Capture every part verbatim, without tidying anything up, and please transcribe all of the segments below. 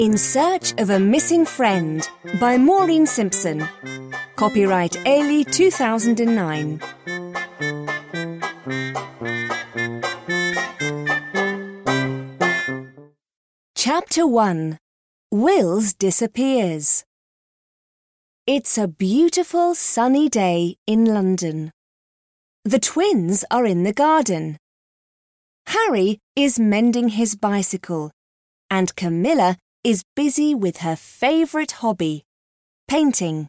In Search of a Missing Friend by Maureen Simpson. Copyright Ailey two thousand nine. Chapter one. Wills disappears. It's a beautiful sunny day in London. The twins are in the garden. Harry is mending his bicycle, and Camilla is busy with her favourite hobby, painting.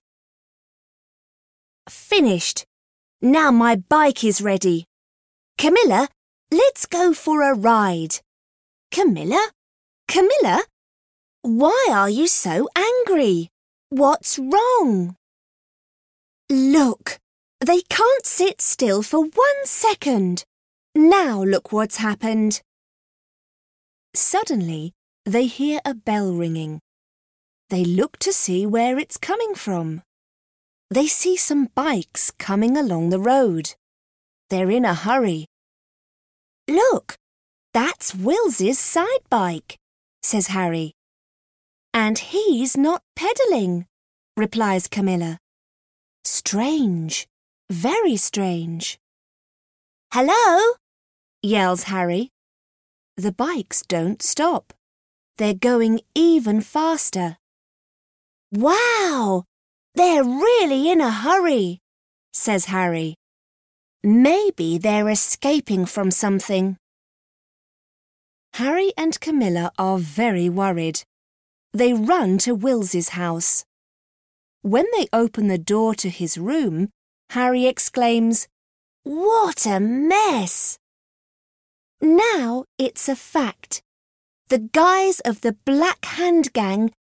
Finished. Now my bike is ready. Camilla, let's go for a ride. Camilla? Camilla? Why are you so angry? What's wrong? Look, they can't sit still for one second. Now look what's happened. Suddenly, they hear a bell ringing. They look to see where it's coming from. They see some bikes coming along the road. They're in a hurry. Look, that's Wills's side bike, says Harry. And he's not pedalling, replies Camilla. Strange, very strange. Hello, yells Harry. The bikes don't stop. They're going even faster. Wow, they're really in a hurry, says Harry. Maybe they're escaping from something. Harry and Camilla are very worried. They run to Wills's house. When they open the door to his room, Harry exclaims, "What a mess!" Now it's a fact. The guys of the Black Hand Gang